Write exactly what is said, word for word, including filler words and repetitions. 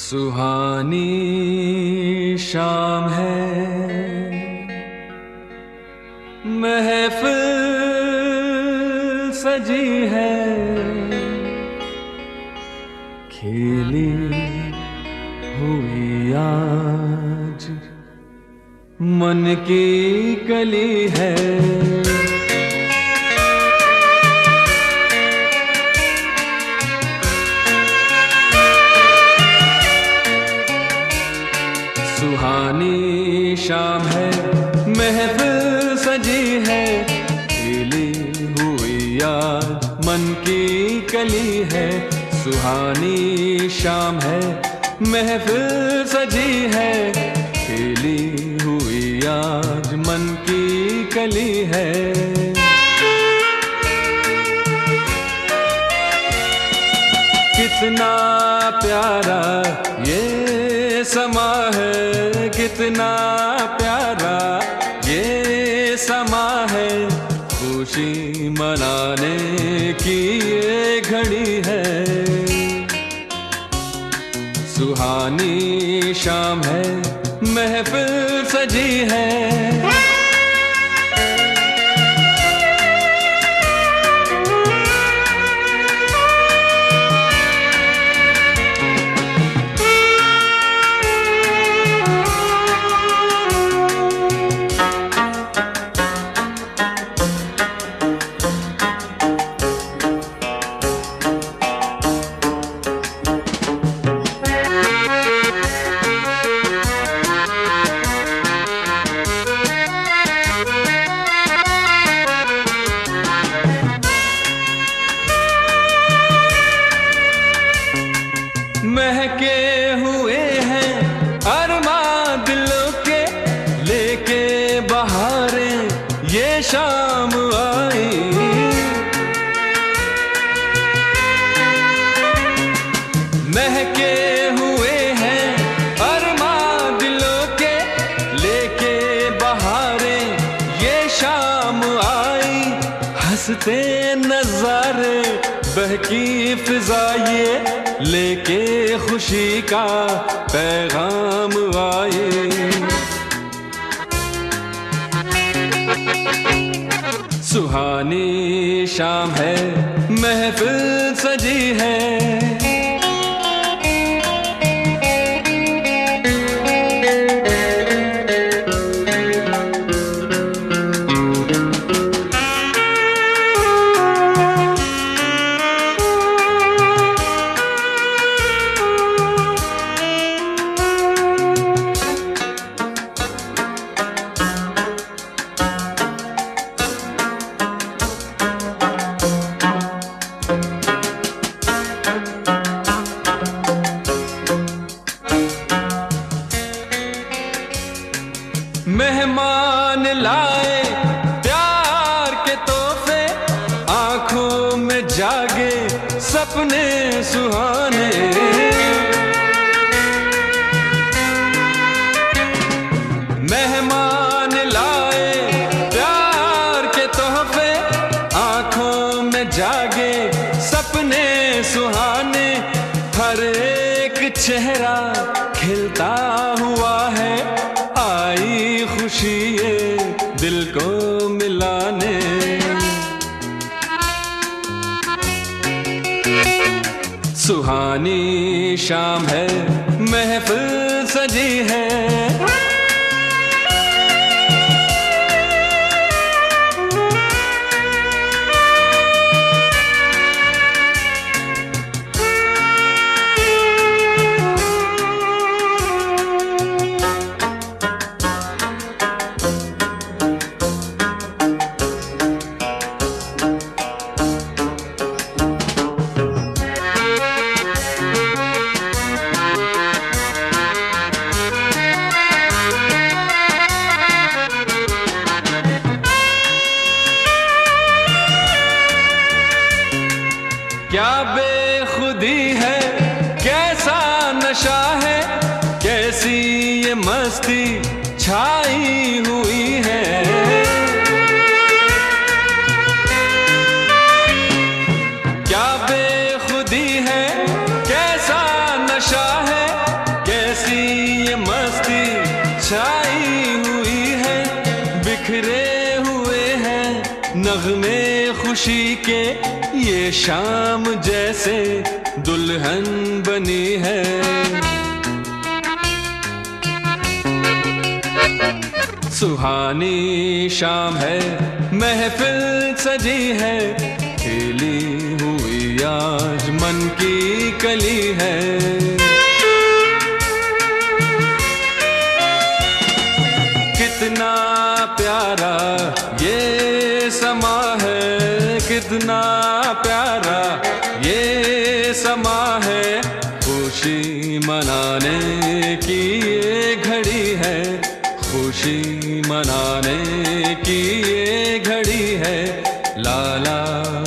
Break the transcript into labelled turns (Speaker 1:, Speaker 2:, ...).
Speaker 1: सुहानी शाम है, महफिल सजी है, खिली हुई आज मन की कली है। सुहानी शाम है, महफिल सजी है, खिली हुई आज मन की कली है। सुहानी शाम है, महफिल सजी है, खिली हुई आज मन की कली है। कितना प्यारा ये समा है, कितना प्यारा ये समा है, खुशी मनाने की ये घड़ी है। सुहानी शाम है, महफिल सजी है। महके हुए हैं अरमां दिलों के, लेके बहारें ये शाम आई। महके हुए हैं अरमां दिलों के, लेके बहारें ये शाम आई। हंसते नजारे बहकी फिजा ये, लेके खुशी का पैगाम आए। सुहानी शाम है, महफिल सजी है। मेहमान लाए प्यार के तोहफे, आंखों में जागे सपने सुहाने। मेहमान लाए प्यार के तोहफे, आंखों में जागे सपने सुहाने। हर एक चेहरा खिलता हुआ है, आई खुशी ये दिल को मिलाने। सुहानी शाम है, महफिल सजी है। क्या बेखुदी है, कैसा नशा है, कैसी ये मस्ती छाई हुई है। क्या बेखुदी है, कैसा नशा है, खुशी के ये शाम जैसे दुल्हन बनी है। सुहानी शाम है, महफिल सजी है, खिली हुई आज मन की कली है। कितना प्यारा ये समा है, कितना प्यारा ये समा है, खुशी मनाने की ये घड़ी है, खुशी मनाने की ये घड़ी है। ला ला